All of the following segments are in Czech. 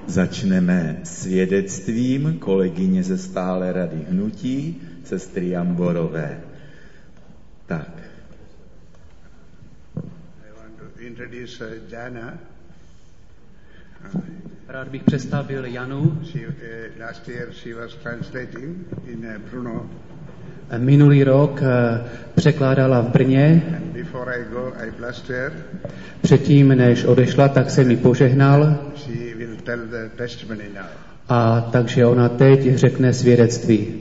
Začneme svědectvím kolegyně ze Stálé rady hnutí, sestry Jamborové. Tak. I want to introduce Jana. Rád bych představil Janu. Last year she was translating in Brno. Minulý rok překládala v Brně. And before I go, I blessed her. Předtím, než odešla, tak jsem ji požehnal. She will tell the testimony now. A takže ona teď řekne svědectví.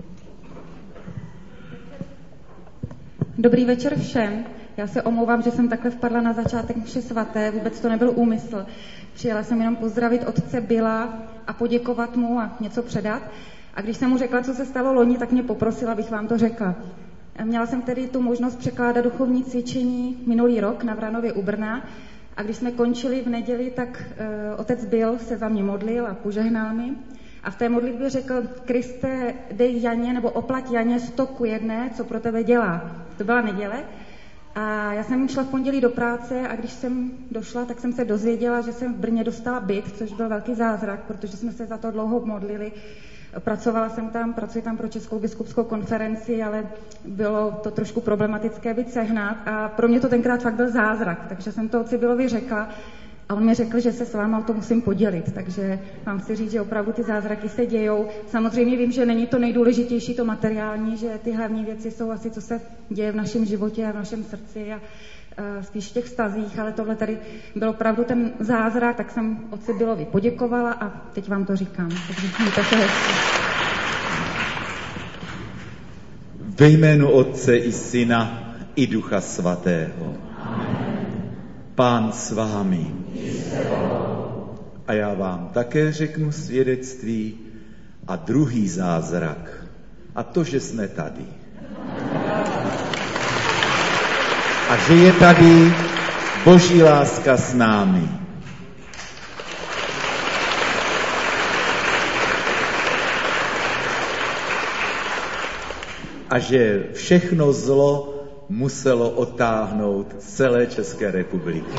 Dobrý večer všem. Já se omlouvám, že jsem takhle vpadla na začátek mše svaté, vůbec to nebyl úmysl. Přijela jsem jenom pozdravit otce Billa a poděkovat mu a něco předat. A když jsem mu řekla, co se stalo loni, tak mě poprosila, abych vám to řekla. Měla jsem tedy tu možnost překládat duchovní cvičení minulý rok na Vranově u Brna. A když jsme končili v neděli, tak otec Bill se za mě modlil a požehnal mi. A v té modlitbě řekl: Kriste, dej Janě, nebo oplať Janě 100 ku 1, co pro tebe dělá. To byla neděle. A já jsem šla v pondělí do práce a když jsem došla, tak jsem se dozvěděla, že jsem v Brně dostala byt, což byl velký zázrak, protože jsme se za to dlouho modlili. Pracovala jsem tam, pracuji tam pro Českou biskupskou konferenci, ale bylo to trošku problematické byt sehnat a pro mě to tenkrát fakt byl zázrak, takže jsem to otci Billovi řekla a on mi řekl, že se s váma o to musím podělit, takže vám chci říct, že opravdu ty zázraky se dějou. Samozřejmě vím, že není to nejdůležitější, to materiální, že ty hlavní věci jsou asi, co se děje v našem životě a v našem srdci a spíš v těch vztazích, ale tohle tady byl opravdu ten zázrak, tak jsem otci Billovi poděkovala a teď vám to říkám. Takže mějte se hezky. Ve jménu Otce i Syna i Ducha Svatého. Pán s vámi. A já vám také řeknu svědectví a druhý zázrak. A to, že jsme tady. A že je tady Boží láska s námi. A že všechno zlo muselo odtáhnout z celé České republiky.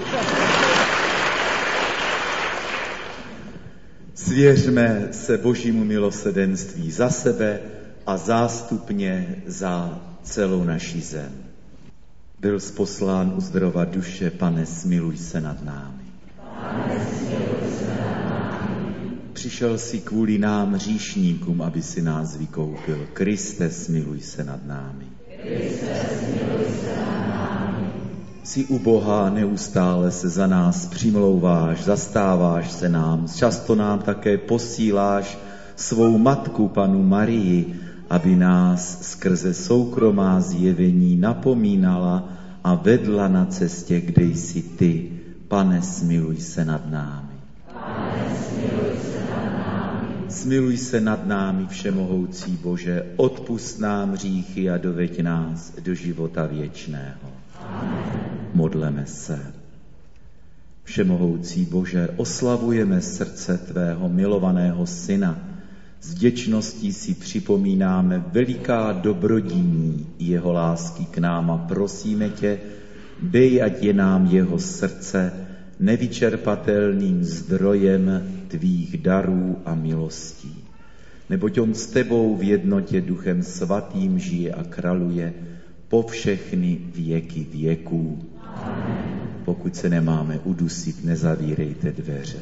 Svěřme se Božímu milosrdenství za sebe a zástupně za celou naši zem. Byl poslán uzdrovat duše, Pane, smiluj se nad námi. Pane, smiluj se nad námi. Přišel si kvůli nám hříšníkům, aby si nás vykoupil. Kriste, smiluj se nad námi. Kriste, smiluj se nad námi. Jsi u Boha, neustále se za nás přimlouváš, zastáváš se nám, často nám také posíláš svou matku, Panu Marii, aby nás skrze soukromá zjevení napomínala a vedla na cestě, kde jsi ty. Pane, smiluj se nad námi. Pane, smiluj se nad námi. Smiluj se nad námi, všemohoucí Bože, odpusť nám hříchy a doveď nás do života věčného. Amen. Modleme se. Všemohoucí Bože, oslavujeme srdce tvého milovaného Syna. S vděčností si připomínáme veliká dobrodiní jeho lásky k nám a prosíme tě, dej, ať je nám jeho srdce nevyčerpatelným zdrojem tvých darů a milostí. Neboť on s tebou v jednotě Duchem Svatým žije a králuje po všechny věky věků. Amen. Pokud se nemáme udusit, nezavírejte dveře.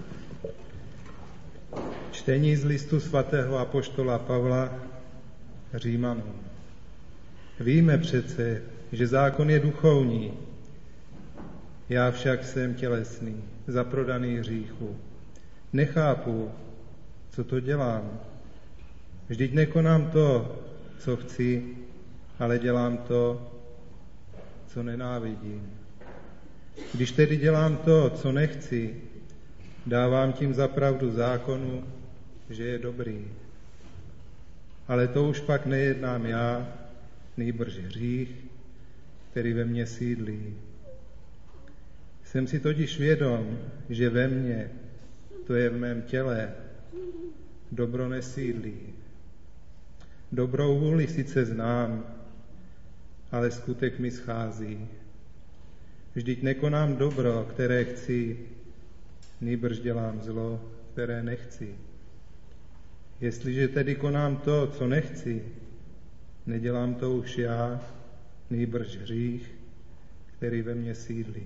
Čtení z listu svatého apoštola Pavla Římanům. Víme přece, že zákon je duchovní, já však jsem tělesný, zaprodaný hříchu. Nechápu, co to dělám. Vždyť nekonám to, co chci, ale dělám to, co nenávidím. Když tedy dělám to, co nechci, dávám tím za pravdu zákonu, že je dobrý. Ale to už pak nejednám já, nýbrž hřích, který ve mně sídlí. Jsem si totiž vědom, že ve mně, to je v mém těle, dobro nesídlí. Dobrou vůli sice znám, ale skutek mi schází. Vždyť nekonám dobro, které chci, nýbrž dělám zlo, které nechci. Jestliže tedy konám to, co nechci, nedělám to už já, nýbrž hřích, který ve mně sídlí.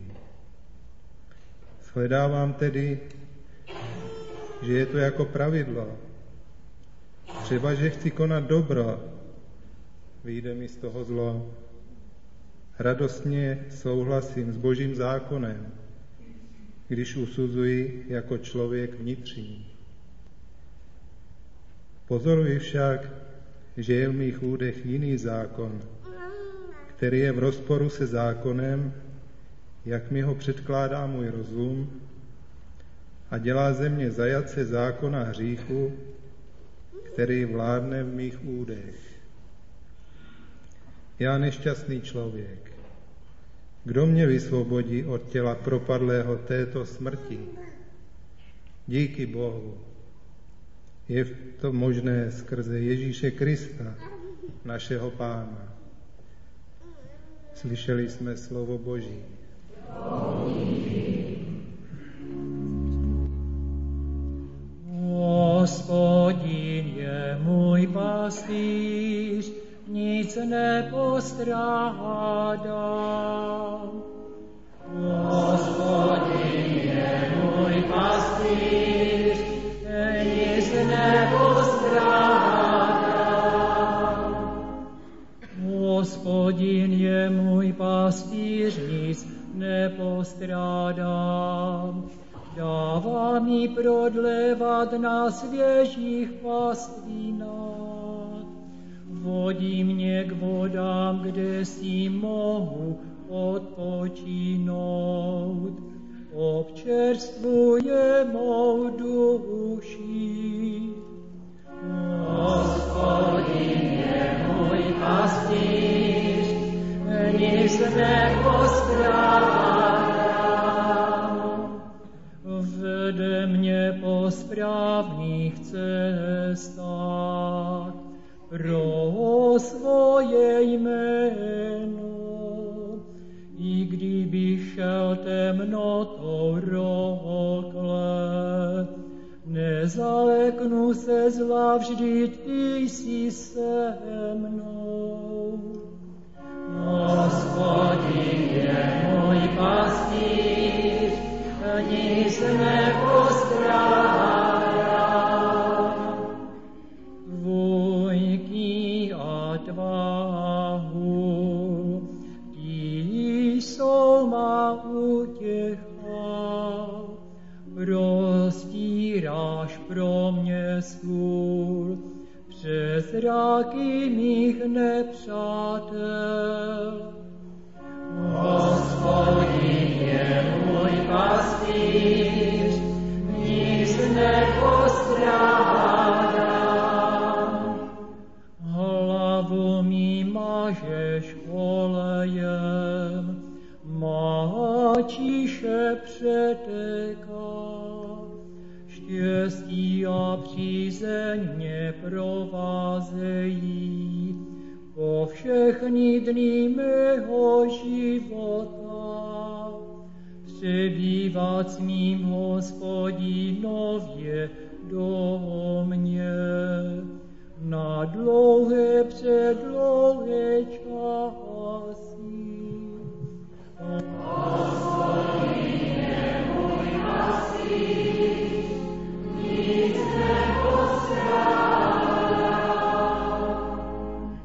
Shledávám tedy, že je to jako pravidlo. Třeba, že chci konat dobro, vyjde mi z toho zlo. Radostně souhlasím s Božím zákonem, když usuzuji jako člověk vnitřní. Pozoruji však, že je v mých údech jiný zákon, který je v rozporu se zákonem, jak mi ho předkládá můj rozum, a dělá ze mě zajatce zákona hříchu, který vládne v mých údech. Já nešťastný člověk, kdo mě vysvobodí od těla propadlého této smrti? Díky Bohu. Je to možné skrze Ježíše Krista, našeho Pána. Slyšeli jsme slovo Boží. Hospodin je můj pastýř, nic nepostrádám. Hospodin je můj pastýř, nic nepostrádám. Hospodin je můj pastýř, nic nepostrádám. Dává mi prodlévat na svěžích pastvinách. Vodí mě k vodám, kde si mohu odpočinout. Občerstvuje mou duši. Hospodin je můj pastýř, nic nepostrádám. Vede mě po správných cestách pro svoje jméno. I kdybych šel temnotou rokle, nezaleknu se zla, vždyť ty jsi se mnou. Hospodin je můj pastýř, nic nepostrádám. Vojky a tvahu, ty jsou má útěcha. Prostíráš pro mě stůl přes zráky mých nepřátel. Hospodin je můj pastýř, nic nepostrádám. Hlavu mi mažeš olejem, má tiše přetéká. Štěstí a přízeň mě provázejí po všechny dny mého života. Přebývat s mým Hospodinově do mě na dlouhé předlouhé časy. Hospodin je můj pastýř, nic nepostrádám.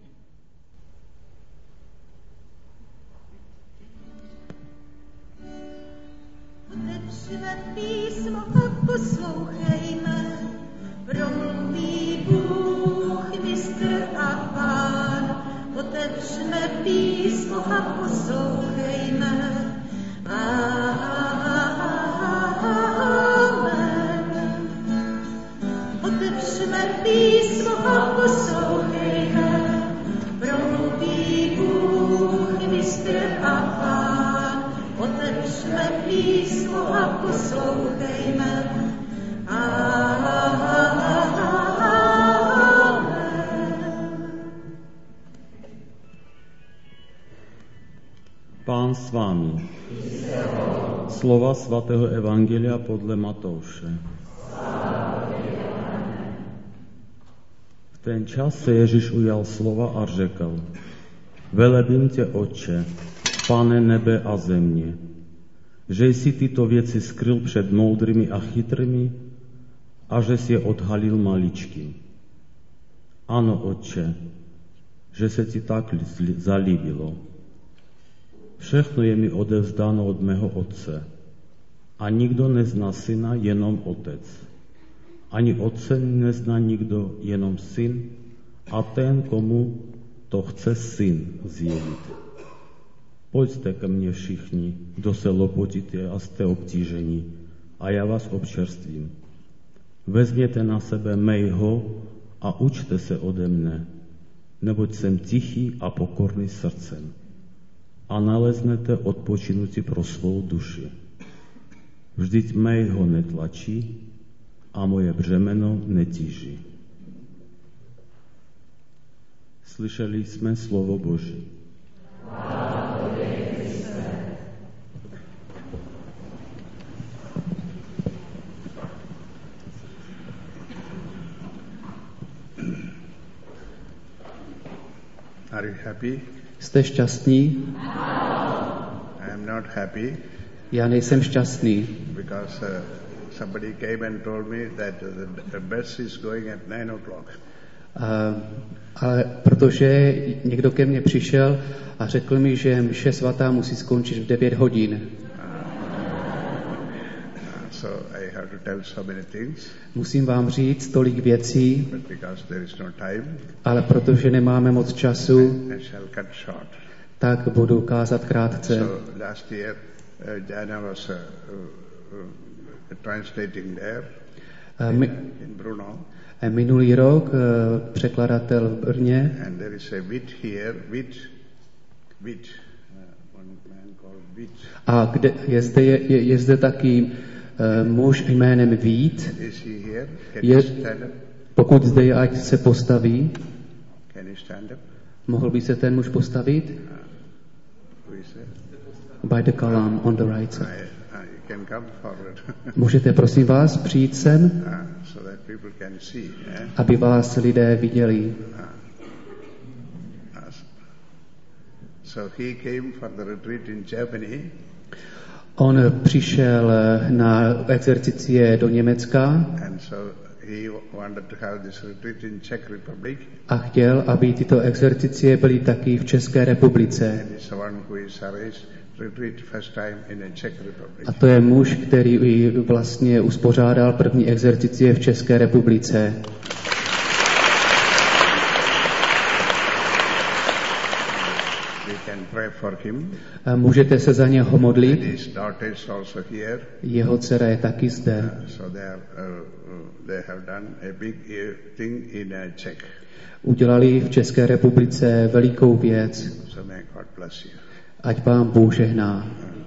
Otevřeme písmo a poslouchejme, promluví Bůh, mistr a Pán. Otevřeme písmo a poslouchejme. Amen. Otevřeme písmo a poslouchejme, promluví Bůh, mistr a Pán. Otevřeme písmo a poslouchejme. Pán s vámi. Slova svatého Evangelia podle Matouše. V ten čas se Ježíš ujal slova a řekl: Velebím tě, Otče, Pane nebe a země, že jsi tyto věci skryl před moudrými a chytrými a že jsi je odhalil maličkým. Ano, Otče, že se ti tak zalíbilo. Všechno je mi odevzdáno od mého Otce a nikdo nezná Syna, jenom Otec. Ani Otce nezná nikdo, jenom Syn a ten, komu to chce Syn zjevit. Pojďte ke mně všichni, kdo se lopotíte a jste obtížení, a já vás občerstvím. Vezměte na sebe mého a učte se ode mne, neboť jsem tichý a pokorný srdcem, a naleznete odpočinutí pro svou duši. Vždyť mého netlačí a moje břemeno netíží. Slyšeli jsme slovo Boží. Are you happy? Jste šťastní? I am not happy Já nejsem šťastný, because somebody came and told me that the bus is going at 9 o'clock. ale protože někdo ke mně přišel a řekl mi, že mše svatá musí skončit v 9 hodin. So I have to tell so many things, Musím vám říct tolik věcí, but because there is no time, ale protože nemáme moc času, I shall cut short. tak budu kázat krátce. So last year, Jana was translating there in Brno, Minulý rok překladatel v Brně and there is a Witt here, Witt, one man called Witt. a kde je zde taky muž jménem Vít. Is he here? Can Je, you stand up? pokud zde je, ať se postaví. Can you stand up? Mohl by se ten muž postavit? Who is it? By the column on the right side. You can come forward. Můžete prosím vás přijít sem, So that people can see. aby vás lidé viděli. So he came for the retreat in Germany. On přišel na exercicie do Německa And so he wanted to have this retreat in Czech Republic. a chtěl, aby tyto exercicie byly taky v České republice. And he's the one who is arranged retreat first time in the Czech Republic. A to je muž, který vlastně uspořádal první exercicie v České republice. We can pray for him. Můžete se za něho And modlit. his daughter is also here. Jeho dcera je taky zde. So they have done a big thing in Czech. Udělali v České republice velikou věc. So may God bless you. Ať vám Bůh žehná.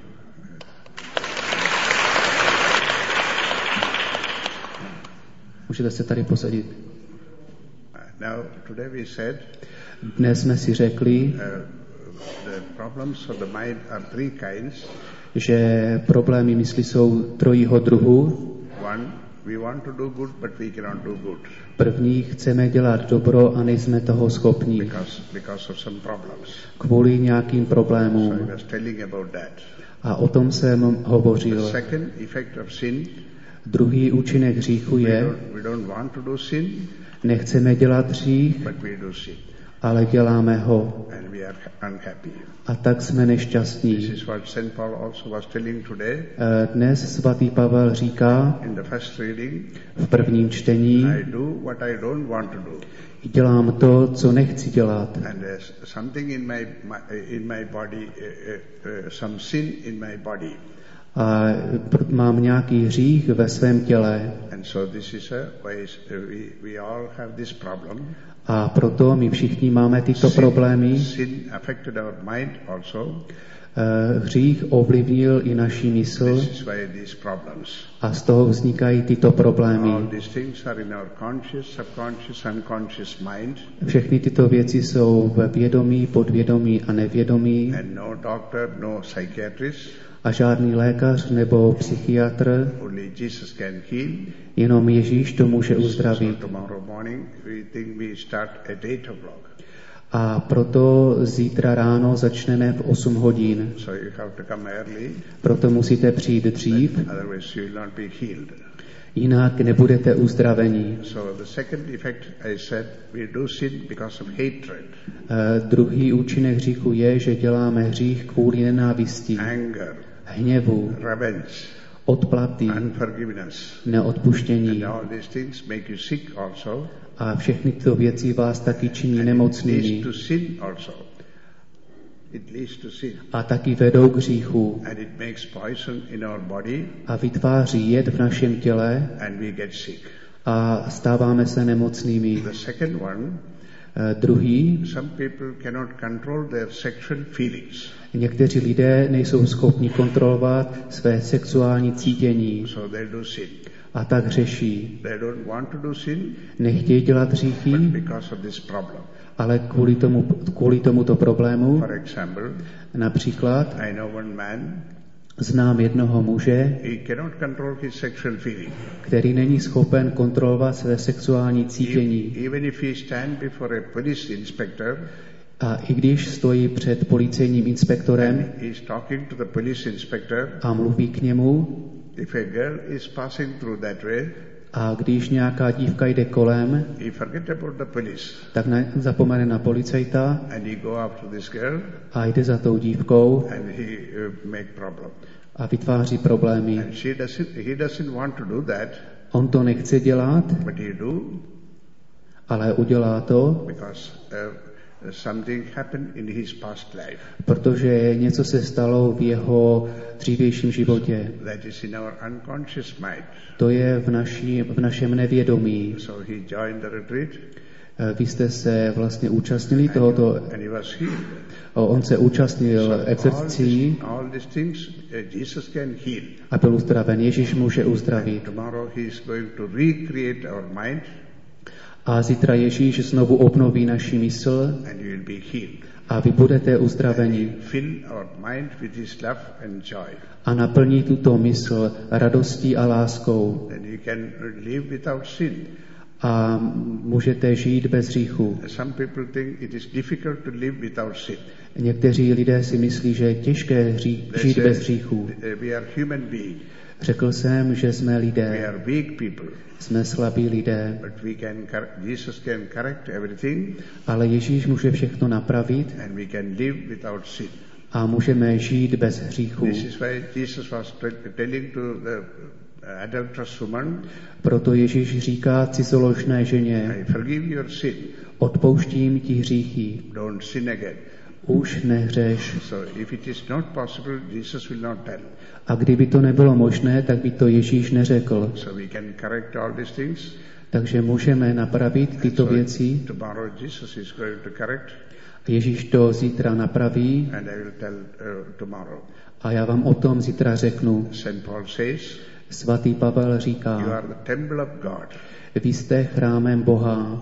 Můžete se tady posadit. Now, today we said Dnes jsme si řekli, the problems of the mind are three kinds. že problémy mysli jsou trojího druhu. One, we want to do good, but we cannot do good První, chceme dělat dobro a nejsme toho schopni because of some problems. kvůli nějakým So problémům. I was telling about that. A o tom jsem The hovořil. second effect of sin, Druhý účinek hříchu je, we don't want to do sin, nechceme dělat hřích, but we do sin, ale děláme ho. and we are unhappy. A tak jsme This nešťastní. is what St. Paul also was telling today Dnes svatý Pavel říká in the first reading. v prvním čtení, I do what I don't want to do, dělám to, co nechci dělat. and there's something in my body, some sin in my body, A mám nějaký hřích ve svém těle. and so this is a way we all have this problem. A proto my všichni máme tyto problémy. Sin affected our mind also. Hřích ovlivnil i naši mysl This is why these problems. a z toho vznikají tyto problémy. All these things are in our conscious, subconscious, unconscious mind, Všechny tyto věci jsou ve vědomí, podvědomí a nevědomí. and no doctor, no psychiatrist A žádný lékař nebo psychiatr, Only Jesus can heal. jenom Ježíš to může So uzdravit. tomorrow morning we think we start at 8:00. A proto zítra ráno začneme v 8 hodin. So you have to come early, Proto musíte přijít dřív, otherwise you will not be healed. jinak nebudete uzdraveni. So the second effect I said, we do sin because of hatred, Druhý účinek hříchu je, že děláme hřích kvůli nenávisti, anger, hněvu, revenge, odplaty, unforgiveness. neodpuštění. And all these things make you sick also. A všechny tyto věci vás taky činí And it nemocnými. leads to sin also. It leads to sin. A taky vedou k hříchu. And it makes poison in our body A vytváří jed v našem těle and we get sick. a stáváme se nemocnými. The second one, Druhý, some people cannot control their sexual feelings. někteří lidé nejsou schopni kontrolovat své sexuální cítění So they do sin. a tak řeší. They don't want to do sin, Nechtějí dělat hříchy, but because of this problem. ale kvůli tomuto problému, For example, například I know one man, znám jednoho muže, he cannot control his sexual feeling. který není schopen kontrolovat své sexuální cítění. Even if he stand before a police inspector, A i když stojí před policejním inspektorem and he's talking to the police inspector, a mluví k němu, if a girl is passing through that way, a když nějaká dívka jde kolem, he forget about the police tak zapomene na policajta and he go after this girl a jde za tou dívkou and he make problem. a vytváří problémy. And he doesn't want to do that, On to nechce dělat, but he do ale udělá to, because something happened in his past life. protože něco se stalo v jeho dřívějším životě. That is in our unconscious mind. To je v našem nevědomí. So he joined the retreat Vy jste se vlastně účastnili tohoto, and he was healed. on se účastnil exercí All these things Jesus can heal. a byl uzdraven. Ježíš může uzdravit. Tomorrow he is going to recreate our mind A zítra Ježíš znovu obnoví naši mysl and you will be healed. a vy budete uzdraveni. Fill our mind with his love and joy. A naplní tuto mysl radostí a láskou. Then you can live without sin. A můžete žít bez hříchu. Some people think it is difficult to live without sin. Někteří lidé si myslí, že je těžké žít bez hříchu. We are human beings. Řekl jsem, že jsme We lidé, are weak people. jsme slabí lidé, But Jesus can correct everything ale Ježíš může všechno napravit and we can live without sin. a můžeme žít bez hříchu. This is why Jesus was telling to the adulterous woman, Proto Ježíš říká cizoložné ženě, I forgive your sin, odpouštím ti hříchy, don't sin again. už nehřeš. So if it is not possible, Jesus will not tell. A kdyby to nebylo možné, tak by to Ježíš neřekl. So we can correct all these things. Takže můžeme napravit tyto věci. Tomorrow Jesus is going to correct Ježíš to zítra napraví and I will tell tomorrow. a já vám o tom zítra řeknu. St. Paul says, Svatý Pavel you říká, are the temple of God. vy jste chrámem Boha.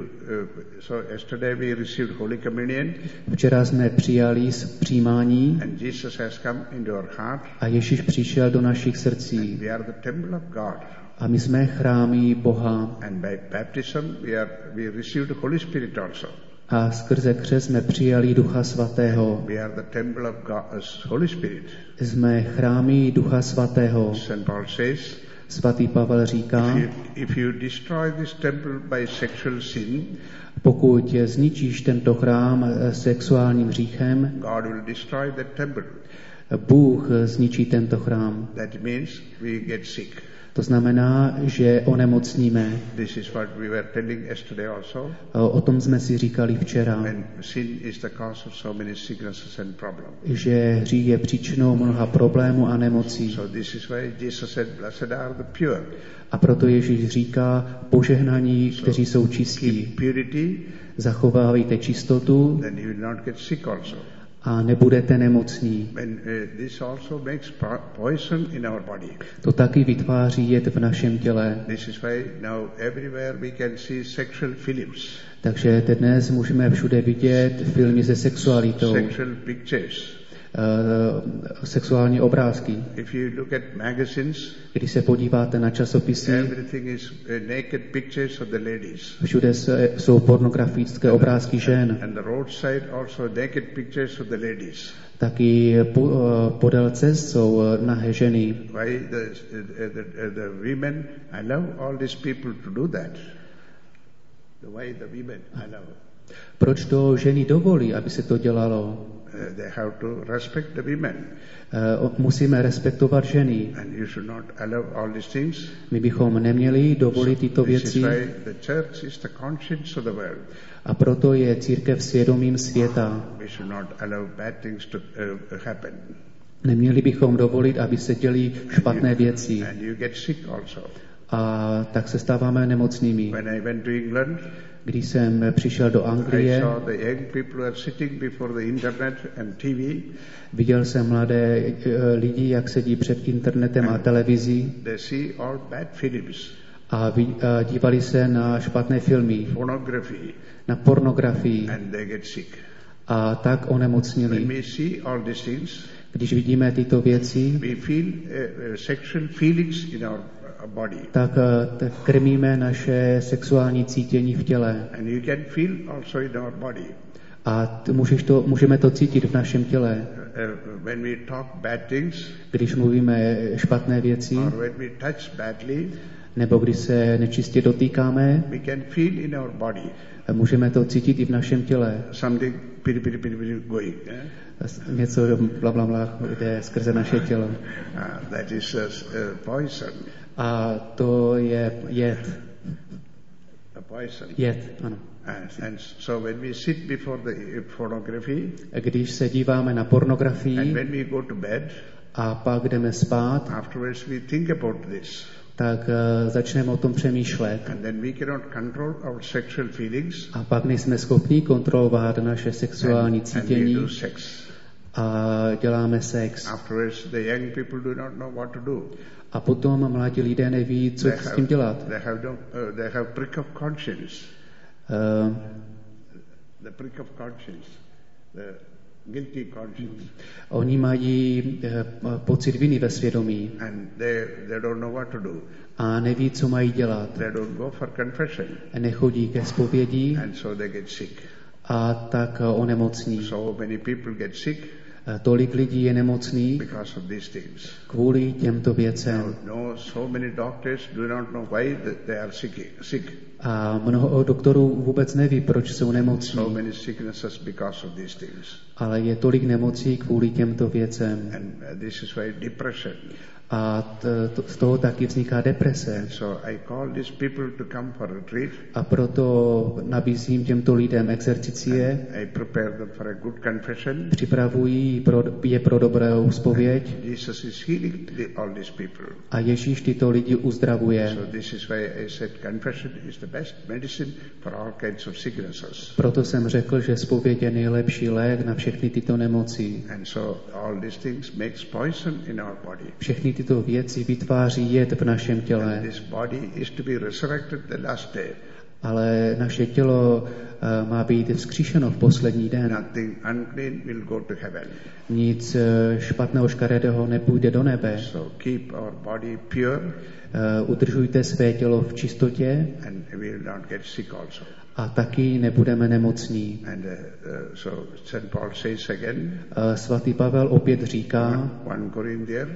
So yesterday we received Holy Communion Včera jsme přijali přijímání and Jesus has come into our heart. a Ježíš přišel do našich srdcí. We are the temple of God. A my jsme chrámy Boha. And by baptism we received the Holy Spirit also. A skrze křest jsme přijali Ducha Svatého. We are the temple of God, Holy Spirit. Jsme chrámy Ducha Svatého. St. Paul says, Svatý Pavel říká, if you destroy this temple by sexual sin, pokud zničíš tento chrám sexuálním hříchem, God will destroy that temple. Bůh zničí tento chrám. That means we get sick. To znamená, že onemocníme. This is what we were telling yesterday also. O tom jsme si říkali včera, And sin is the cause of so many sicknesses and problems. že hřích je příčinou mnoha problémů a nemocí. So this is why Jesus said, blessed are the pure. A proto Ježíš říká, požehnaní, kteří jsou čistí. Purity, Zachovávejte čistotu then you will not get sick also. a nebudete nemocní. And this also makes poison in our body. To taky vytváří jed v našem těle. This is why now everywhere we can see sexual films, Takže dnes můžeme všude vidět filmy se sexualitou, sexual pictures. sexuální obrázky. If you look at magazines, Když se podíváte na časopisy, everything is naked pictures of the ladies. všude jsou pornografické obrázky žen. And the roadside also naked pictures of the ladies. Taky podél cest jsou nahé ženy. Why the women allow all these people to do that? Why the women allow? Proč to ženy dovolí, aby se to dělalo? They have to respect the women. Musíme respektovat ženy. And you should not allow all these things. My bychom neměli dovolit tyto This is věci. why the church is the conscience of the world. A proto je církev svědomím světa. We should not allow bad things to happen. Neměli bychom dovolit, aby se děly špatné věci. And you get sick also. A tak se stáváme nemocnými. When I went to England, Když jsem přišel do I Anglie, saw the young people are sitting before the internet and TV. viděl jsem mladé lidi, jak sedí před internetem a televizí They see all bad films, a dívali se na špatné filmy, pornography, na pornografii and they get sick. a tak When onemocnili. we see all these things, Když vidíme tyto věci, we feel sexual feelings in our body. tak krmíme naše sexuální cítění v těle. And you can feel also in our body. A můžeme to cítit v našem těle. When we talk bad things, Když mluvíme špatné věci, or when we touch badly, nebo když se nečistě dotýkáme, we can feel in our body můžeme to cítit i v našem těle. something piri going. Něco blablabla jde skrze naše tělo. That is poison. A to je jed. A poison. Jed, ano. And so when we sit before the pornography, Když se díváme na and pornografii when we go to bed, a pak jdeme spát, afterwards we think about this. tak začneme o tom přemýšlet. And then we cannot control our sexual feelings. A pak nejsme schopni kontrolovat naše sexuální And we cítění do sex. a děláme sex. Afterwards, the young people do not know what to do. A potom mladí lidé neví, co s tím dělat. They have prick of conscience. Uh, The prick of conscience. The guilty conscience. Oni mají pocit viny ve svědomí And they don't know what to do. a neví, co mají dělat. They don't go for confession. Nechodí ke zpovědi And so they get sick. a tak onemocní. So many people get sick Tolik lidí je nemocných because of these things. kvůli těmto věcem. No, so many doctors do not know why they are sick. A mnoho doktorů vůbec neví, proč jsou So nemocní. many sicknesses because of these things. Ale je tolik nemocí kvůli těmto věcem. And this is why depression. A z toho taky vzniká deprese. So I call these people to come for retreat. A proto nabízím těmto lidem exercicie, I prepare them for a good confession. připravují je pro dobrou zpověď Jesus is healing all these people. a Ježíš tyto lidi uzdravuje. So this is why I said confession is the best medicine for all kinds of sicknesses. Proto jsem řekl, že zpověď je nejlepší lék na všechny tyto nemoci. And so all these things makes poison in our body. Všechny tyto věci vytváří jed v našem těle, This body is to be resurrected the last day. ale naše tělo má být vzkříšeno v poslední den. Nothing unclean will go to heaven. Nic špatného, škaredého nepůjde do nebe. So keep our body pure Udržujte své tělo v čistotě and we will not get sick also. a taky nebudeme nemocní. And so St. Paul says again, Svatý Pavel opět říká, 1 Corinthians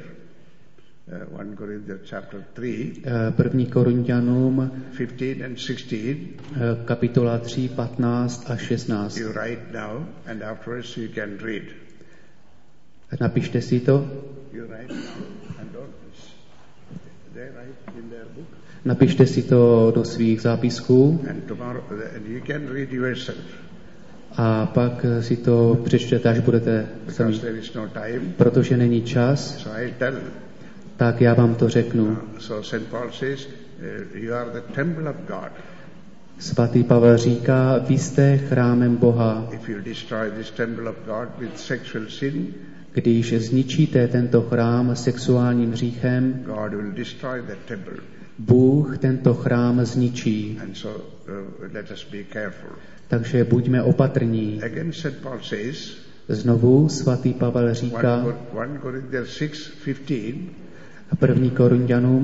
chapter 3, 1. Korinťanům 15 and 16, kapitola 3, 15 a 16. you write now and afterwards you can read. Napište si to. You write now and don't. They write in their book. Napište si to do svých zápisků And tomorrow and you can read yourself. a pak si to přečtěte, až budete sami. Because there is no time. Protože není čas, So I tell. tak já vám to řeknu. So St. Paul says, you are the temple of God. Svatý Pavel říká, vy jste chrámem Boha. If you destroy this temple of God with sexual sin, Když zničíte tento chrám sexuálním hříchem, God will destroy that temple. Bůh tento chrám zničí. And so let us be careful. Takže buďme opatrní. Again, St. Paul says, Znovu svatý Pavel říká 1 Corinthians 6:15, 1. Korinťanům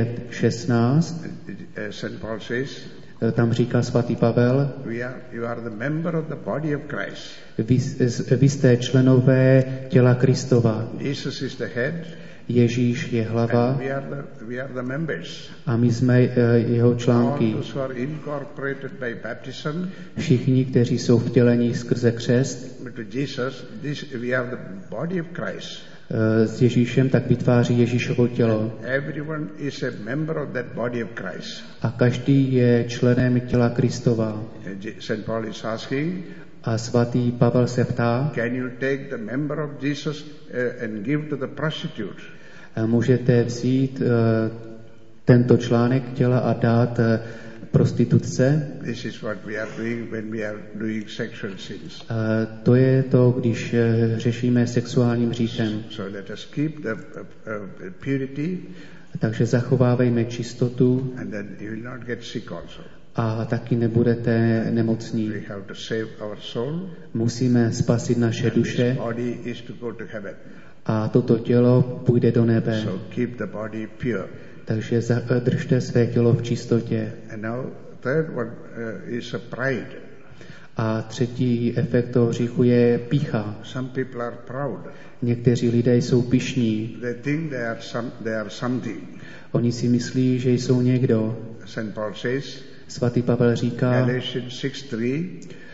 5:16, St. Paul says, tam říká svatý Pavel, you are the member of the body of Christ. vy jste členové těla Kristova. Jesus is the head, Ježíš je hlava and we are the members. a my jsme jeho články. All those who are incorporated by baptism Všichni, kteří jsou vtělení skrze křest to Jesus, we are the body of Christ. S Ježíšem, tak vytváří Ježíšovo tělo. Everyone is a member of that body of Christ. A každý je členem těla Kristova. St. Paul is asking, A svatý Pavel se ptá, can you take the member of Jesus and give to the prostitute? Můžete vzít tento článek těla a dát prostitutce? This is what we are doing when we are doing sexual sins. To je to, když řešíme sexuálním hříchem. So let us keep the purity, Takže zachovávejme čistotu and then you will not get sick also. a taky nebudete nemocní. We have to save our soul. Musíme spasit naše duše This body is to go to heaven. a toto tělo půjde do nebe. So keep the body pure. Takže držte své tělo v čistotě. And now third one is a pride. A třetí efekt toho hříchu je pýcha. Some people are proud. Někteří lidé jsou pyšní. They think they are something. Oni si myslí, že jsou někdo. St. Paul says, Svatý Pavel říká Galatians 6:3.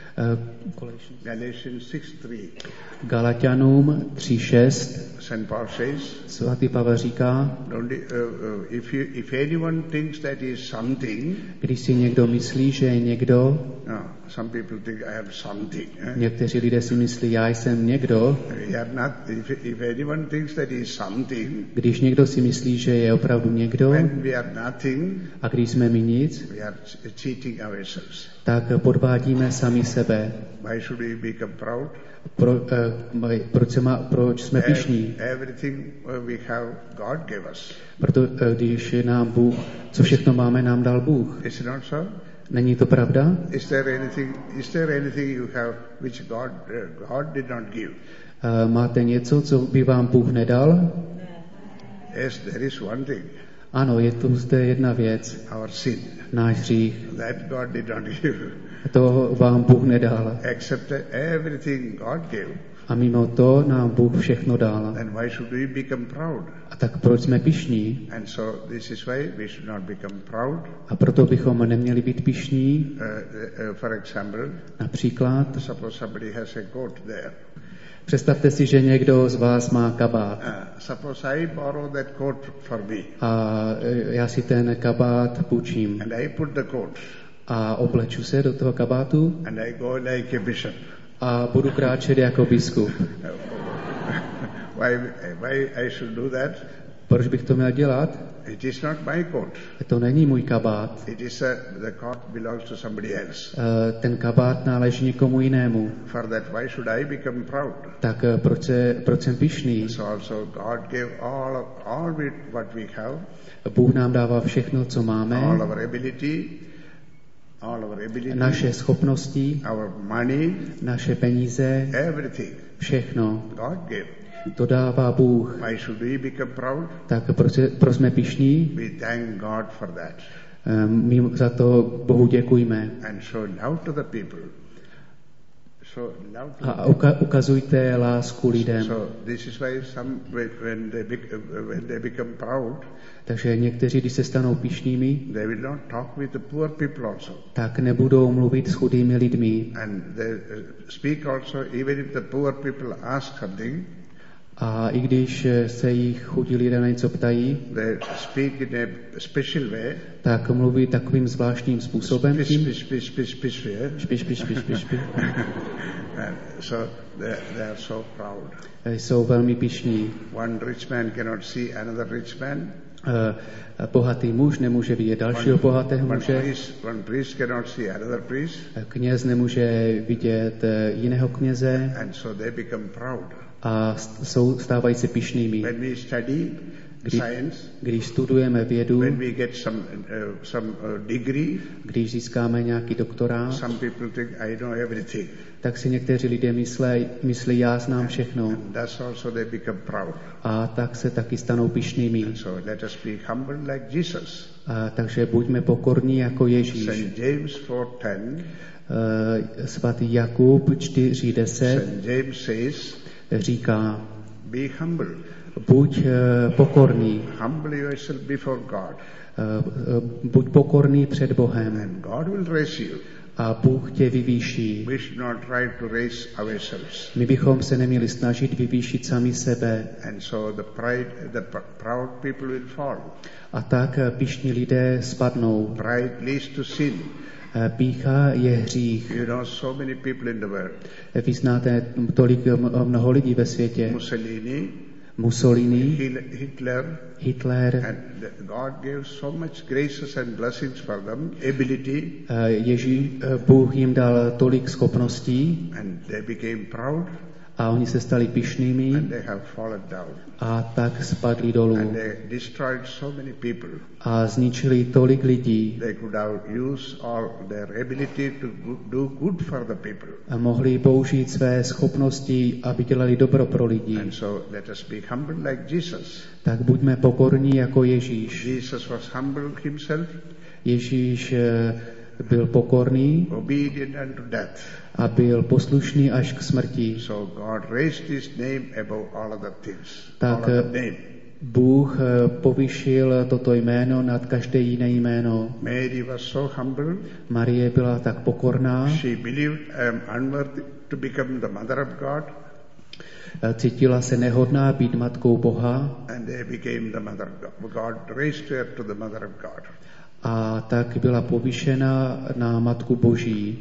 Galatians 6:3. Galatianům 3:6. St. Paul says, Svatý Pavel říká, if anyone thinks that he is something, když si někdo myslí, že je někdo, no, some people think I am something. někteří lidé si myslí, já jsem někdo, We are not, if anyone thinks that he is something, když někdo si myslí, že je opravdu někdo, when we are nothing, a když jsme my nic, we are cheating ourselves. tak podvádíme sami sebe. Why should we become proud? Proč jsme pyšní? Everything we have, God gave us. Proto když nám Bůh, co všechno máme, nám dal Bůh. Is it not so? Není to pravda? Is there anything you have which God did not give? Máte něco, co by vám Bůh nedal? Yes, there is one thing. Ano, je tu zde jedna věc. Our sin. Náš hřích. That God did not give. To vám Bůh nedal. Except everything God gave. A mimo to nám Bůh všechno dal. Then why should we become proud? A tak proč jsme pyšní? And so this is why we should not become proud. A proto bychom neměli být pyšní. For example, například, suppose somebody has a coat there. Představte si, že někdo z vás má kabát. Suppose I borrow that coat for me. A já si ten kabát půjčím. And I put the coat. A obleču se do toho kabátu. And I go like a bishop. A budu kráčet jako biskup. Why I should do that? Proč bych to měl dělat? It is not my coat. To není můj kabát. It is the coat belongs to somebody else. Ten kabát náleží někomu jinému. For that, why should I become proud? Tak proč jsem pyšný? So also God gave all what we have. Bůh nám dává všechno, co máme. All our ability. Naše schopnosti. Our money. Naše peníze. Everything. Všechno. God gave. To dává Bůh. Why should we become proud? Tak proč jsme pyšní? We thank God for that. My za to Bohu děkujeme. And show love to the people. A ukazujte lásku lidem. So this is why when they become proud, takže někteří, když se stanou pyšnými, they will not talk with the poor people also. Tak nebudou mluvit s chudými lidmi. And they speak also, even if the poor people ask something. A i když se jich chudí lidé na něco ptají, they speak in a special way. Tak mluví takovým zvláštním způsobem. So they are so proud. Jsou velmi pyšní. One rich man cannot see another rich man. Bohatý muž nemůže vidět dalšího bohatého muže. One priest cannot see another priest. Kněz nemůže vidět jiného kněze. And so they become proud. A stávají se pyšnými. When we study, Když studujeme vědu, when we get some degree, když získáme nějaký doktorát, some people think I know everything. tak si někteří lidé myslí, já znám všechno. And thus also they become proud. A tak se taky stanou pyšnými. So let us be humble like Jesus. Takže buďme pokorní jako Ježíš. St. James 4:10. Svatý Jakub 4:10 St. James says, říká, be humble. Buď pokorný. Humble yourself before God. Buď pokorný před Bohem. And God will raise you. A Bůh tě vyvýší. We should not try to raise ourselves. My bychom se neměli snažit vyvýšit sami sebe. And so the proud people will fall. A tak pyšní lidé spadnou. Pride leads to sin. Pýcha je hřích. You know so many people in the world. Vy znáte mnoho lidí ve světě. Mussolini, Hitler. And God gave so much graces and blessings for them, ability. Bůh jim dal tolik schopností. And they became proud. A oni se stali pyšnými. And they have fallen down. A tak spadli dolů. And they destroyed so many people. A zničili tolik lidí. They could have used all their ability to do good for the people. A mohli použít své schopnosti, aby dělali dobro pro lidi. And so let us be humble like Jesus. Tak buďme pokorní jako Ježíš. Jesus was humble himself. Ježíš byl pokorný. Obedient unto death. A byl poslušný až k smrti. So God raised his name above all other things. Tak Bůh povýšil toto jméno nad každé jiné jméno. Mary was so humble. Marie byla tak pokorná. She believed I am unworthy to become the mother of God. Cítila se nehodná být matkou Boha. And they became the mother of God. God raised her to the mother of God. A tak byla povýšena na matku Boží.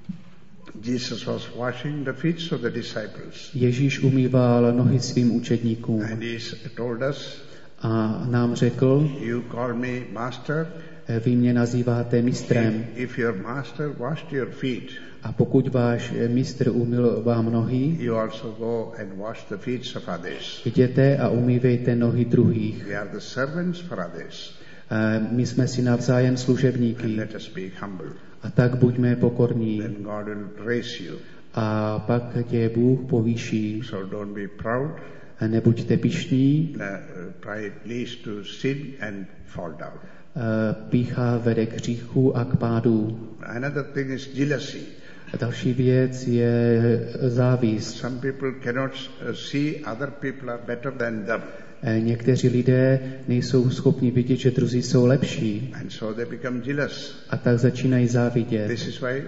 Jesus was washing the feet of the disciples. Ježíš umýval nohy svým učedníkům. And he told us, a nám řekl, you call me master. Vy mě nazýváte mistrem. If your master washed your feet, a pokud váš mistr umyl vám nohy, you also go and wash the feet of others. Jděte a umývejte nohy druhých. We are the servants for others. My jsme si navzájem služebníky. And let us be humble. A tak buďme pokorní. Then God will raise you. A pak tě Bůh povýší. So don't be proud. A nebuďte pyšní. Pride leads to sin and fall down. Pýcha vede k hříchu a k pádu. Another thing is jealousy. Další věc je závist. Some people cannot see other people are better than them. Někteří lidé nejsou schopni vidět, že druzí jsou lepší. And so they become jealous. A tak začínají závidět. This is why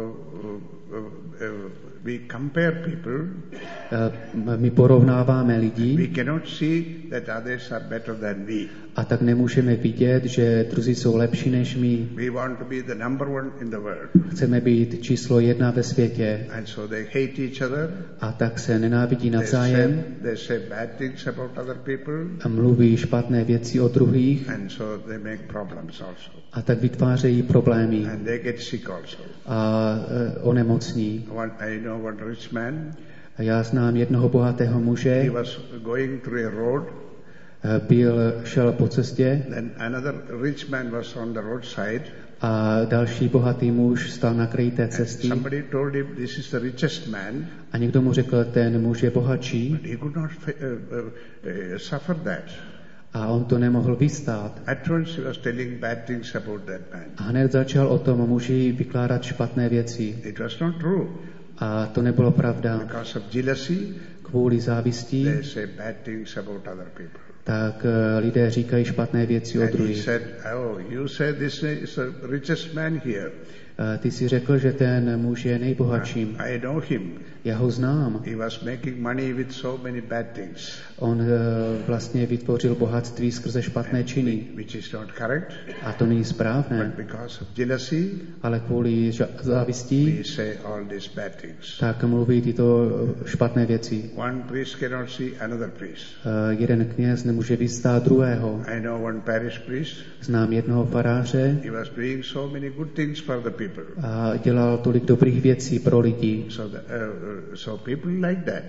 we compare people. My porovnáváme lidi. We cannot see that others are better than we. A tak nemůžeme vidět, že druzí jsou lepší než my. We want to be the number one in the world. Chceme být číslo 1 ve světě. And so they hate each other. A tak se nenávidí navzájem. They say bad things about other people. A mluví špatné věci o druhých. And so they make problems also. A tak vytvářejí problémy. And they get sick also. A onemocní. I know one rich man. A já znám jednoho bohatého muže. He was going through a road. Šel po cestě. Then another rich man was on the roadside. A další bohatý muž stál na kraji té cesty. Somebody told him this is the richest man. A někdo mu řekl, ten muž je bohatší. But he could not suffer that. A on to nemohl vystát. At once he was telling bad things about that man. A hned začal o tom muži vykládat špatné věci. It was not true. A to nebylo pravda. Because of jealousy, kvůli závisti, they say bad things about other people. Tak lidé říkají špatné věci o druhých. He said, oh, you said this is the richest man here. Ty si řekl, že ten muž je nejbohatším. I know him. Já ho znám. He was making money with so many bad things. On vlastně vytvořil bohatství skrze špatné činy. Which is not correct. A to není správné. But because of jealousy, ale kvůli závistí, we say all these bad things. Tak mluví tyto špatné věci. One priest cannot see another priest. Jeden kněz nemůže vystát druhého. I know one parish priest. Znám jednoho faráře. He was doing so many good things for the people. A dělal tolik dobrých věcí pro lidi. So people like that.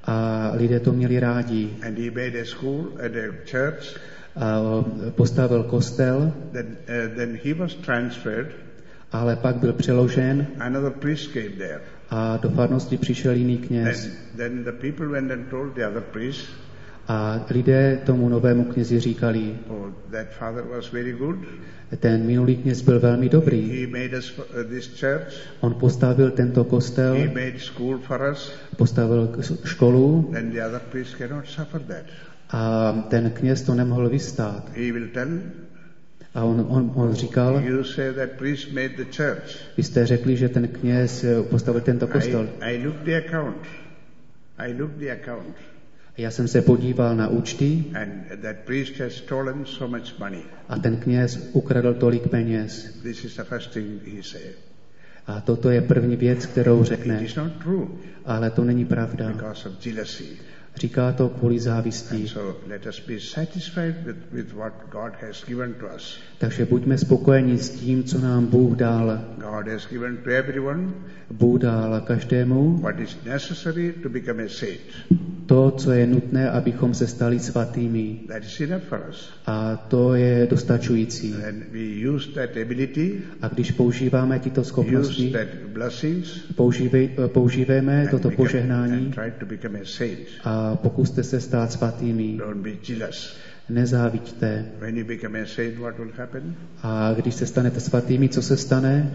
a lidé to měli rádi. And he made a school and a church. A postavil kostel, Then he was transferred. ale pak byl přeložen Another priest came there. a do farnosti přišel jiný kněz. Then the people went and told the other priest, A lidé tomu novému knězi říkali, oh, that father was very good. ten minulý kněz byl velmi dobrý. He made us this church. On postavil tento kostel, He made school for us. postavil školu Then the other priest cannot suffer that. a ten kněz to nemohl vystát. He will tell, A on říkal, you say that priest made the church. vy jste řekli, že ten kněz postavil tento kostel. I looked the account. Já jsem se podíval na účty And that priest has stolen so much money. a ten kněz ukradl tolik peněz. This is the first thing he said. A toto je první věc, kterou It řekne. is not true Ale to není pravda. because of jealousy. Říká to kvůli závistí. So let us be satisfied with what God has given to us. Takže buďme spokojeni s tím, co nám Bůh dal. God has given to everyone Bůh dal každému what is necessary to become a saint. to, co je nutné, abychom se stali svatými. That is enough for us. A to je dostačující. And we use that ability, A když používáme tyto use schopnosti, that blessings, používejme and toto become- požehnání and try to become a saint. a pokuste se stát svatými. Don't be jealous. Nezáviďte. When you become a saint, what will happen? A když se stanete svatými, co se stane?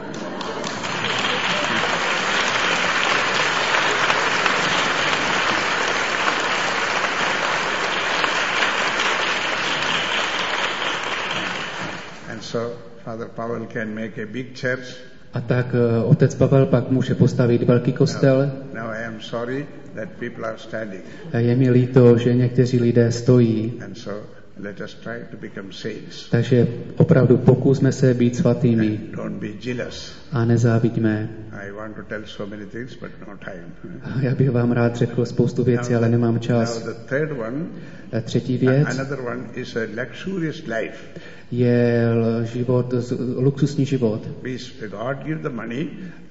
And so Father Pavel can make a big church. A tak otec Pavel pak může postavit velký kostel. Now I am sorry that people are standing. Je mi líto, že někteří lidé stojí. And so let us try to become saints. Takže opravdu pokusme se být svatými Don't be jealous. a nezáviďme. I want to tell so many things, but no time. Já bych vám rád řekl spoustu věcí, ale nemám čas. Now the third one, Třetí věc another one is a luxurious life. je luxusní život. God give the money.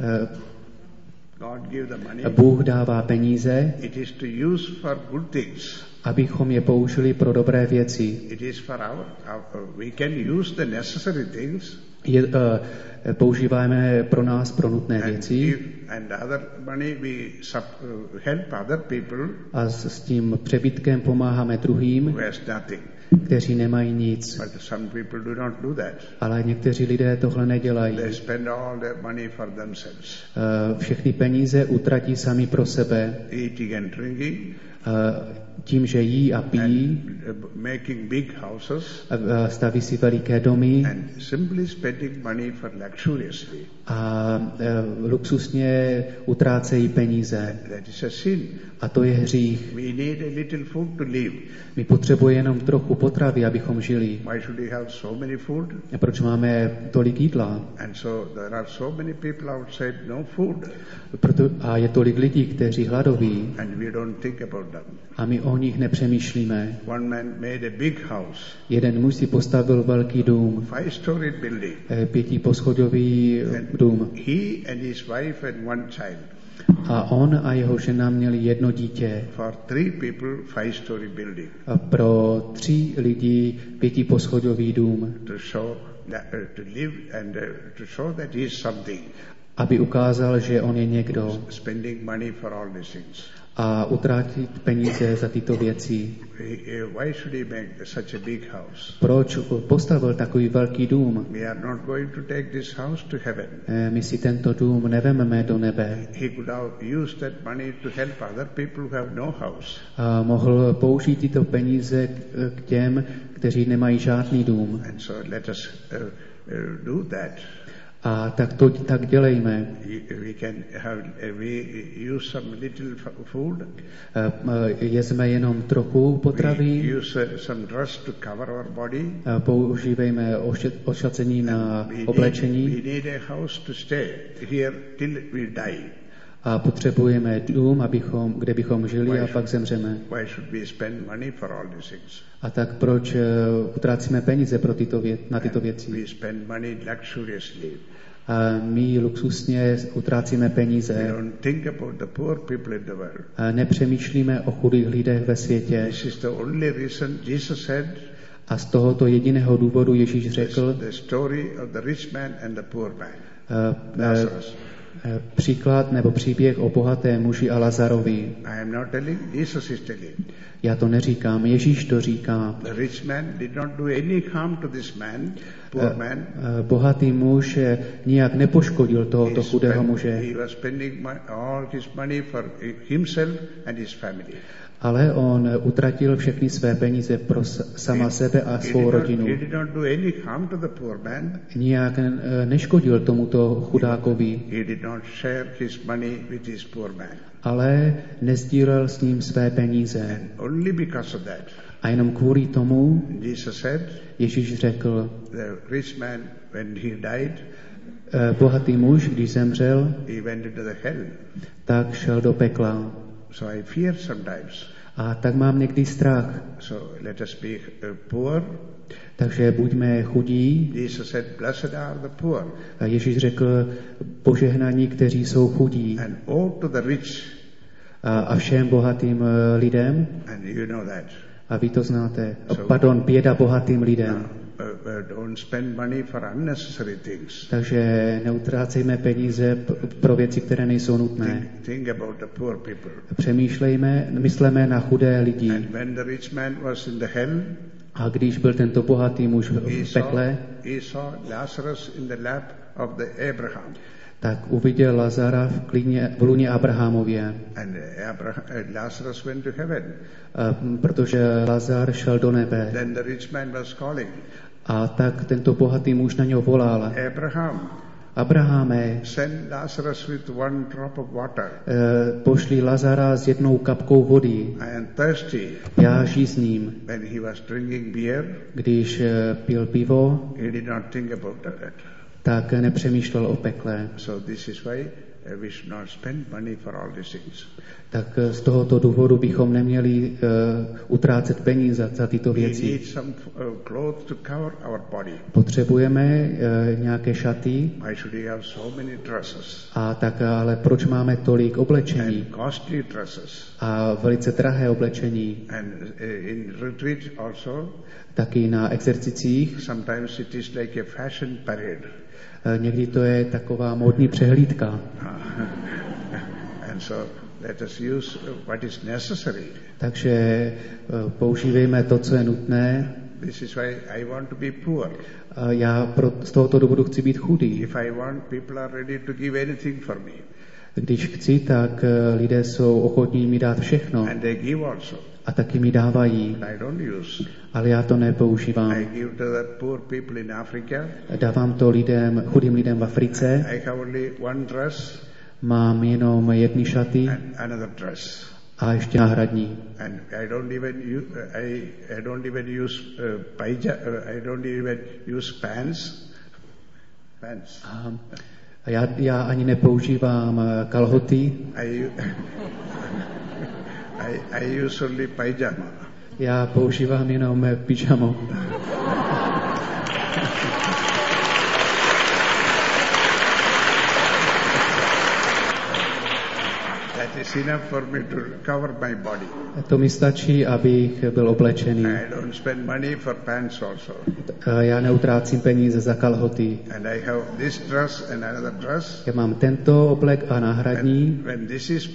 God give the money. Bůh dává peníze, It is to use for good things. abychom je použili pro dobré věci. It is for we can use the necessary things. Používáme pro nás pro nutné věci And other money we help other people a s tím přebytkem pomáháme druhým, who has nothing. kteří nemají nic. But some people do not do that. Ale někteří lidé tohle nedělají. They spend all their money for themselves. Všechny peníze utratí sami pro sebe. Eating and drinking. Tím, že jí a pijí, Making big houses. Staví si veliké domy And simply spending money for luxuriously. a luxusně utrácejí peníze. That is a sin. A to je hřích. We need a little food to live. My potřebujeme jenom trochu potravy, abychom žili. Why should we have so many food? A proč máme tolik jídla? And so there are so many people outside no food. A je tolik lidí, kteří hladoví And we don't think about them. a my o nich nepřemýšlíme. One man made a big house. Jeden muž si postavil velký dům, 5-story building. 5poschodový dům. He and his wife and one child. A on a jeho žena měli jedno dítě. For 3 people, 5-story building. A pro 3 lidi 5poschodový dům. To show that, to live and to show that he is something. Aby ukázal, že on je někdo. Spending money for all these things. A utratit peníze za tyto věci. Why should he make such a big house? Proč postavil takový velký dům? We are not going to take this house to heaven. My si tento dům nevememe do nebe. He could have used that money to help other people who have no house. A mohl použít tyto peníze k těm, kteří nemají žádný dům. And so let us do that. A tak dělejme. We use some little food. Jezme jenom trochu potravy. We use some dress to cover our body. Používejme ošacení na oblečení. We need a house to stay here till we die. A potřebujeme dům, kde bychom žili a pak zemřeme. Why should we spend money for all these things? A tak proč utrácíme peníze na tyto věci? We spend money luxuriously. A my luxusně utrácíme We peníze. don't think about the poor people in the world. A nepřemýšlíme o chudých lidech ve světě. This is the only reason Jesus said, A z tohoto jediného důvodu Ježíš řekl the story of the rich man and the poor man, Lazarus. příklad nebo příběh o bohatém muži a Lazarovi. I am not telling, Jesus is telling. Já to neříkám, Ježíš to říká. The rich man did not do any harm to this man, poor man. Bohatý muž nijak nepoškodil tohoto chudého muže, He was spending all his money for himself and his family. ale on utratil všechny své peníze pro sama sebe a svou rodinu. He did not do any harm to the poor man. Nijak neškodil tomuto chudákovi, He did not share his money with his poor man. ale nezdílel s ním své peníze. Only because of that, A jenom kvůli tomu Jesus said, Ježíš řekl, the rich man, when he died, bohatý muž, když zemřel, he went into the hell. tak šel do pekla. So I fear sometimes. A tak mám někdy strach. So let us be poor. Takže buďme chudí. Jesus said, blessed are the poor. A Ježíš řekl, požehnaní, kteří jsou chudí. And woe to the rich. A všem bohatým lidem. And you know that. A vy to znáte. Běda bohatým lidem. Don't spend money for unnecessary things. Takže neutrácejme peníze pro věci, které nejsou nutné. Think about the poor people. Mysleme na chudé lidi. And when the rich man was in the hell, a když byl tento bohatý muž v pekle, he saw Lazarus in the lap of the Abraham. Tak uviděl Lazara v luně Abrahamově. And Lazarus went to heaven. Protože Lazar šel do nebe. Then the rich man was calling. A tak tento bohatý muž na něho volal. Abrahame, send Lazarus with one drop of water. Pošli Lazara s jednou kapkou vody. I am thirsty. Já žízním. When he was drinking beer, když pil pivo, he did not think about that. Tak nepřemýšlel o pekle. So this is why we should not spend money for all these things. Tak z tohoto důvodu bychom neměli utrácet peníze za tyto věci. We need some clothes to cover our body. Potřebujeme nějaké šaty. Why should we have so many dresses? A tak ale proč máme tolik oblečení? And costly dresses. A velice drahé oblečení. And in retreat also. Taky na exercicích. Sometimes it is like a fashion parade. Někdy to je taková módní přehlídka. And so let us use what is necessary. Takže používejme to, co je nutné. This is why I want to be poor. Já z tohoto důvodu chci být chudý. If I want, people are ready to give anything for me. Když chci, tak lidé jsou ochotní mi dát všechno. And they give also. A taky mi dávají. I don't use. Ale já to nepoužívám. I give to the poor people in Africa. Dávám to chudým lidem v Africe. I have only one dress. Mám jenom jedny šaty. And another dress. A ještě náhradní. And I don't even use pants. A já ani nepoužívám kalhoty. I use only pajama. Já používám jenom pyžamo. That is enough for me to cover my body. To mi stačí, abych byl oblečený. I don't spend money for pants also. Já neutrácím peníze za kalhoty. And I have this dress and another dress. Já mám tento oblek a náhradní. When this is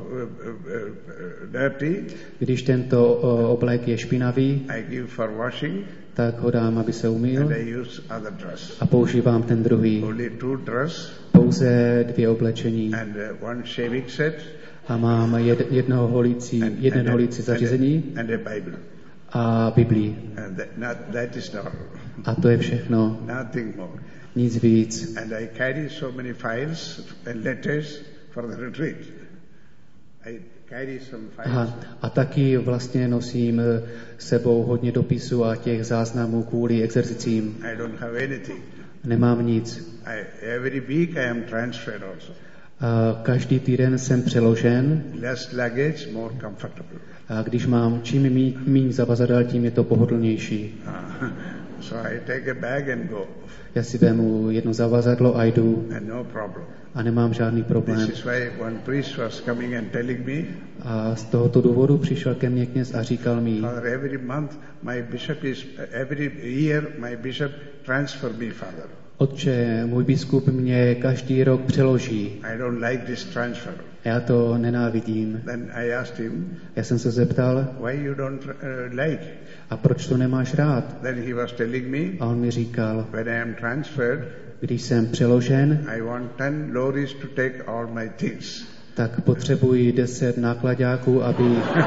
dirty, když tento oblek je špinavý, I give for washing. Tak ho dám, aby se umyl. And I use other dress. A používám ten druhý. Only two dress. Pouze 2 oblečení. And one shaving set. A mám jeden holící zařízení. And a Bible. A Biblii. And that is all. A to je všechno. Nothing more. Nic víc. And I carry so many files and letters for the retreat. I carry some files. Aha. A taky vlastně nosím sebou hodně dopisů a těch záznamů kvůli exercicím. I don't have anything. Nemám nic. Every week I am transferred also. Každý týden jsem přeložen. Less luggage, more comfortable. A když mám čím míň zavazadel, tím je to pohodlnější. So I take a bag and go. Já si vemu jedno zavazadlo a jdu. And no problem. A nemám žádný problém. This is why one priest was coming and telling me, A z tohoto důvodu přišel ke mně kněz a říkal mi, Father, every year my bishop transfer me, Father. Otče, můj biskup mě každý rok přeloží. I don't like this transfer. Já to nenávidím. Then I asked him, Já jsem se zeptal, why you don't like? a proč to nemáš rád? Then he was telling me, A on mi říkal, when I am transferred, když jsem přeložen, I want 10 lorries to take all my things. tak potřebuji 10 nákladáků, aby...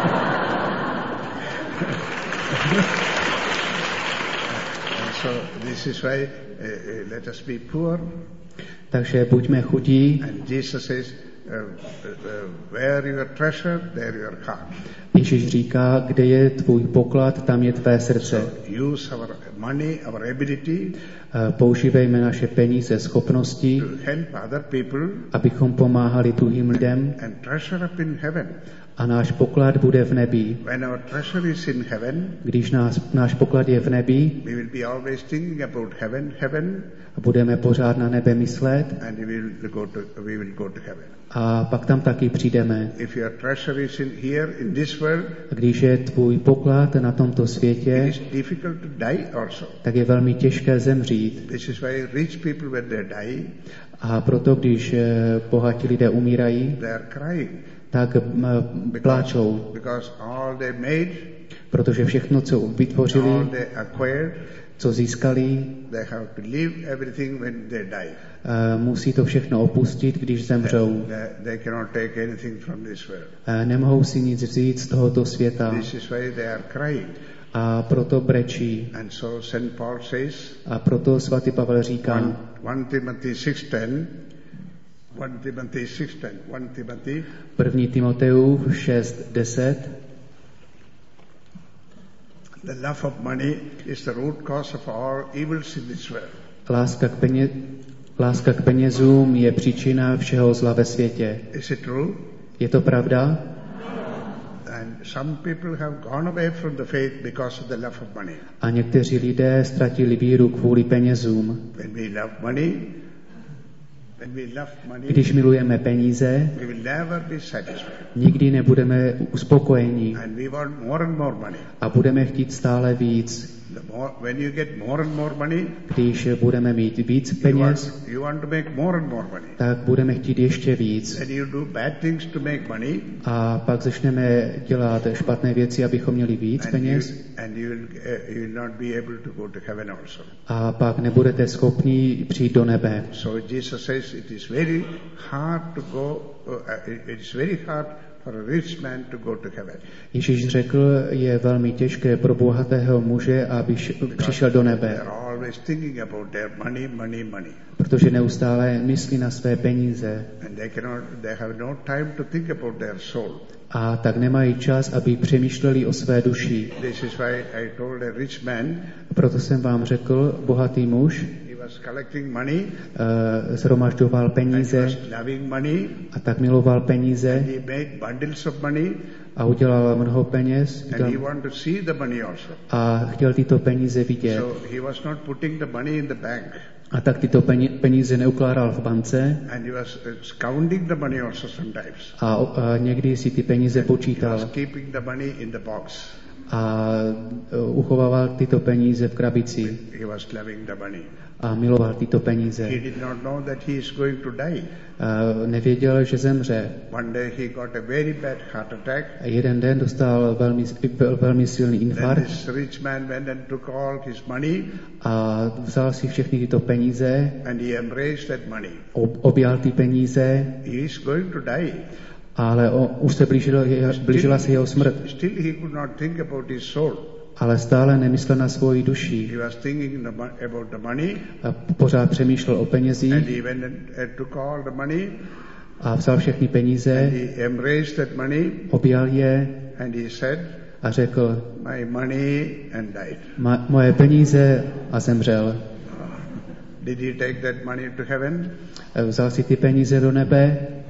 So this is why let us be poor. Takže buďme chudí. And Jesus says, where your treasure, there your heart. Ježíš říká, kde je tvůj poklad, tam je tvé srdce. Use our money, our ability, používejme naše peníze, schopnosti, to help other people, abychom pomáhali druhým lidem. And treasure up in heaven. A náš poklad bude v nebi. When our treasure is in heaven, když náš poklad je v nebi, we will be always thinking about heaven, a budeme pořád na nebe myslet, and we will go to heaven. A pak tam taky přijdeme. If your treasure is here in this world, když je tvůj poklad na tomto světě, it is difficult to die also. Tak je velmi těžké zemřít. This is why rich people, when they die, a proto, když bohatí lidé umírají, they are crying. Tak pláčou. Because all they made, protože všechno, co vytvořili, all they acquired, co získali, they have to leave everything when they die. Musí to všechno opustit, když zemřou. They cannot take anything from this world. Nemohou si nic vzít z tohoto světa. This is why they are crying. A proto brečí. And so St. Paul says, a proto svatý Pavel říká, 1 Timothy 6:10, 1. Timoteův 6:10. The love of money is the root cause of all evils in this world. Láska k penězům je příčina všeho zla ve světě. Is it true? Je to pravda? And some people have gone away from the faith because of the love of money. A někteří lidé ztratili víru kvůli penězům. When we love money, když milujeme peníze, we will never be satisfied. Nikdy nebudeme uspokojeni. And we want more and more money. A budeme chtít stále víc. When you get more and more money, když budeme mít víc peněz, you want to make more and more money. Tak budeme chtít ještě víc. Then you do bad things to make money. A pak začneme dělat špatné věci, abychom měli víc peněz. And you will not be able to go to heaven also. A pak nebudete schopni přijít do nebe. So Jesus says it is very hard to go. It is very hard for a rich man to go to heaven. Ježíš řekl, je velmi těžké pro bohatého muže, aby přišel do nebe. They are always thinking about their money. Protože neustále myslí na své peníze. And they have no time to think about their soul. A tak nemají čas, aby přemýšleli o své duši. This is why I told a rich man. Proto jsem vám řekl, bohatý muž shromažďoval peníze a tak miloval peníze a udělal mnoho peněz a chtěl tyto peníze vidět. A tak tyto peníze neukládal v bance a někdy si ty peníze počítal a uchovával tyto peníze v krabici a miloval tyto peníze. Nevěděl, že zemře. Jeden den dostal velmi silný infarkt a vzal si všechny tyto peníze, objal ty peníze, ale už se blížila se jeho smrt. Ale stále nemyslel na svoji duši. A pořád přemýšlel o penězích a vzal všechny peníze, objal je a řekl, moje peníze a zemřel. Vzal si ty peníze do nebe?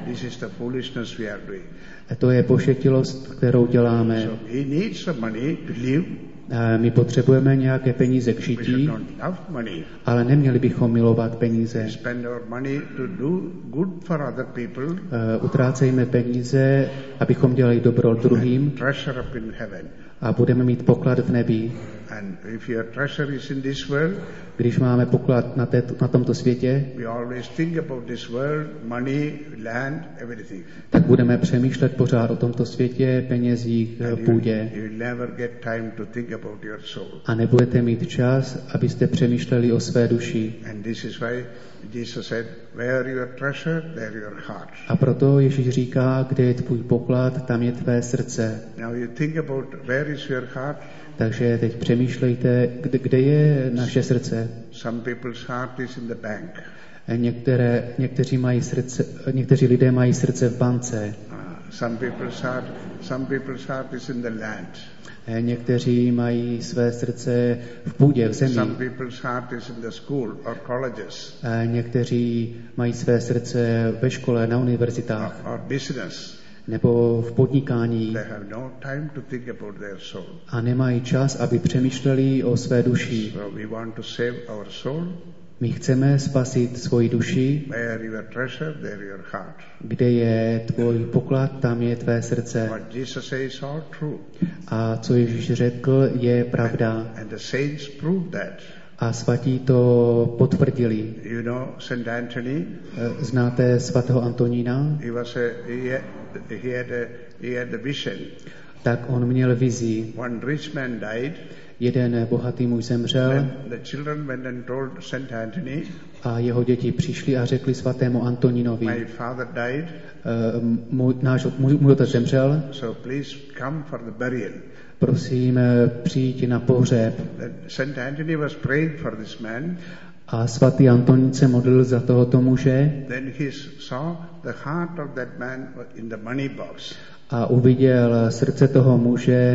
This is the foolishness we are doing. To je pošetilost, kterou děláme. So he needs the money to live. My potřebujeme nějaké peníze k We žití, should not love money. ale neměli bychom milovat peníze. We spend our money to do good for other people. Utrácejme peníze, abychom dělali dobro druhým Treasure up in heaven. a budeme mít poklad v nebi. And if your treasure is in this world, Když máme poklad na tomto světě, we always think about this world, money, land, everything. tak budeme přemýšlet pořád o tomto světě, penězích, And půdě. you will never get time to think about your soul. A nebudete mít čas, abyste přemýšleli o své duši. And this is why Jesus said, where your treasure, there your heart. A proto Ježíš říká, kde je tvůj poklad, tam je tvé srdce. Now you think about where is your heart. Takže teď přemýšlejte, kde je naše srdce. Some people's heart is in the bank. Někteří lidé mají srdce v bance. Some people's heart is in the land. Někteří mají své srdce v půdě, v zemi. Some people's heart is in the school or colleges. Někteří mají své srdce ve škole, na univerzitách. Or business. Nebo v podnikání. They have no time to think about their soul. A nemají čas, aby přemýšleli o své duši. So we want to save our soul. My chceme spasit svoji duši. Where your treasure, there your heart. Kde je tvůj poklad, tam je tvé srdce. What Jesus says is all true. A co Ježíš řekl, je pravda. And the saints proved that. A svatí to potvrdili. You know Saint Anthony? Znáte svatého Antonína? He had the vision. Tak on měl vizi. One rich man died. Jeden bohatý muž zemřel. The children went and told Saint Anthony. A jeho děti přišli a řekli svatému Antonínovi. My father died. Můj otec zemřel. So please come for the burial. Prosím, přijď na pohřeb. Saint Anthony was praying for this man. A svatý Antonín se modlil za tohoto muže. Then he saw the heart of that man in the money box. A uviděl srdce toho muže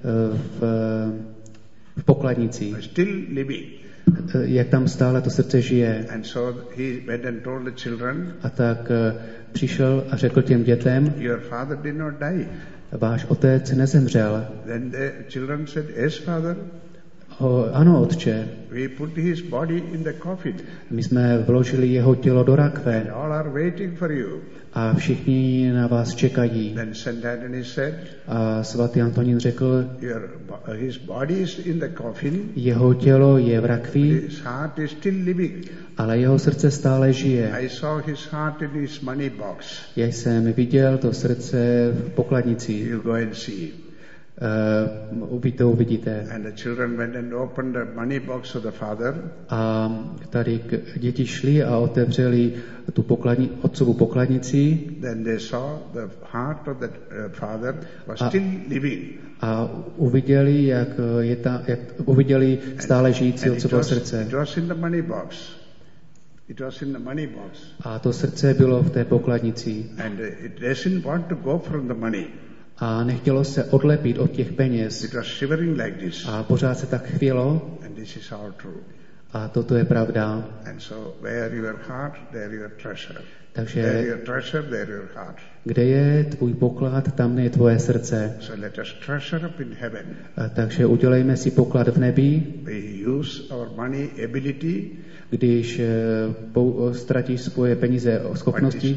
v pokladnici. Still living. Jak tam stále to srdce žije. And so he went and told the children. A tak přišel a řekl těm dětem. Your father did not die. Váš otec nezemřel. Then the children said, yes, father. Ano, otče. We put his body in the coffin. My jsme vložili jeho tělo do rakve. And all are waiting for you. A všichni na vás čekají. Then Saint Anthony said, a svatý Antonín řekl, his body is in the coffin. Jeho tělo je v rakvi. His heart is still living. Ale jeho srdce stále žije. I saw his heart in his money box. Já jsem viděl to srdce v pokladnici. You go and see. Vy to uvidíte. And the children went and opened the money box of the father. A tady děti šli a otevřeli tu otcovu pokladnici. Then they saw the heart of the father was still living. A uviděli, jak uviděli stále žijící otcovo srdce. It was in the money box. It was in the money box. A to srdce bylo v té pokladnici. And it doesn't want to go from the money. A nechtělo se odlepit od těch peněz. It was shivering like this. A pořád se tak chvělo. And this is all true. A toto je pravda. And so where your heart, there your treasure. Takže there your treasure, there your heart. Kde je tvůj poklad, tam je tvoje srdce. So let us treasure up in heaven. Takže udělejme si poklad v nebi. We use our money ability. Když ztratíš svoje peníze o schopnosti,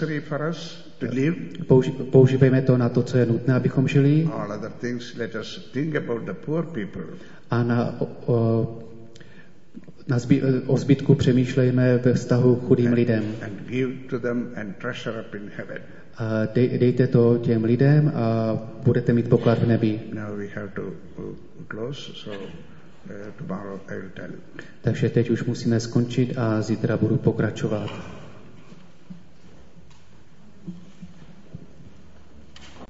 používejme to na to, co je nutné, abychom žili. A o zbytku přemýšlejme ve vztahu k chudým lidem. A dejte to těm lidem a budete mít poklad v nebi. Takže teď už musíme skončit a zítra budu pokračovat.